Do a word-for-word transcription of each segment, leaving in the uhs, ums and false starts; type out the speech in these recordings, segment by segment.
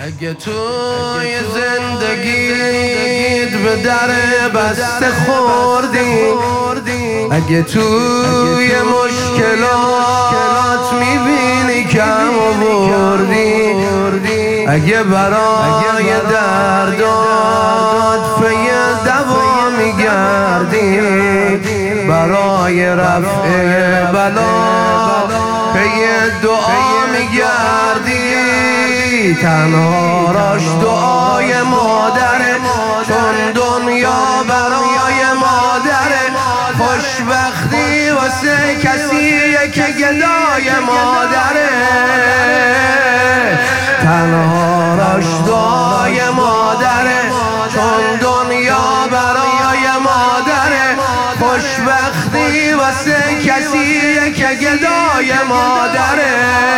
اگه توی زندگیت به در بسته خوردی، اگه توی مشکلات میبینی کم آوردی، اگه برای دردات پی دوا میگردی، برای رفع بلا پی دعا میگردی، تنها راش دعای مادره، چون دنیا برای مادره، خوشبختی واسه کسیه که گدای مادره، تنها راش دعای مادره، چون دنیا برای مادره، خوشبختی واسه کسیه که گدای مادره.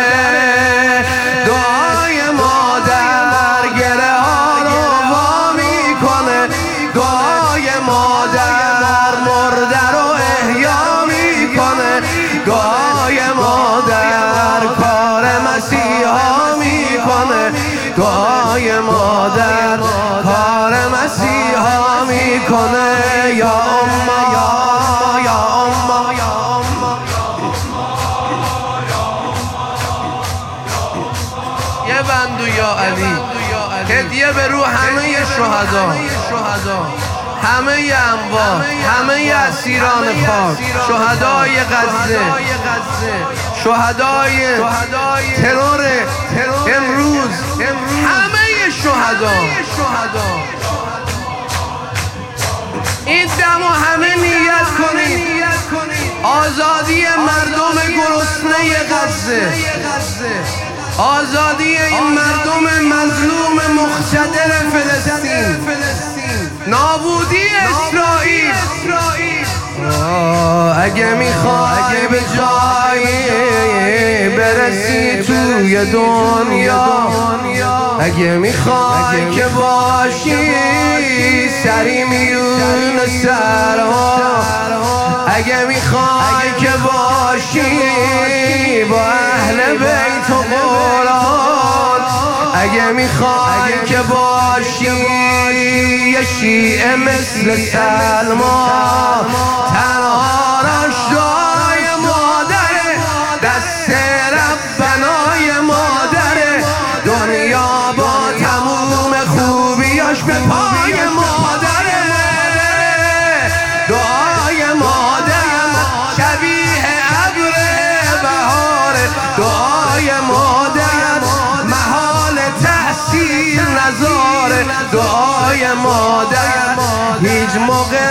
دعای مادر گره ها رو وا میکنه، دعای مادر مرده رو احیا میکنه، دعای مادر کار مسیحا میکنه، دعای مادر کار مسیحا میکنه. یا اما یا یا اما یا اما یه بندو یا علی هدیه به رو همه شهدا، همه اموات، همه اسیران خاک، شهدای غزه، شهدای ترور امروز، همه شهدا. این دمو همه نیت کنید، آزادی مردم گرسنه غزه، آزادی این مردم مظلوم مقتدر فلسطین، نابودی اسرائیل. اگه میخوای به جایی برسی توی دنیا، اگه میخوای که باشی سری میون سرها، اگه میخوای که باشی با اهل بیت و قرآن، اگه میخوای که باشی یه شیعه مثل سلمان، تنها راش دعای مادره، دست ربنای مادره، دنیا با تموم خوبیاش به پای مادره، دعای مادر شبیه ابر بهاره، دعای مادر محال تحصیل نذاره، دعای مادر هیچ موقع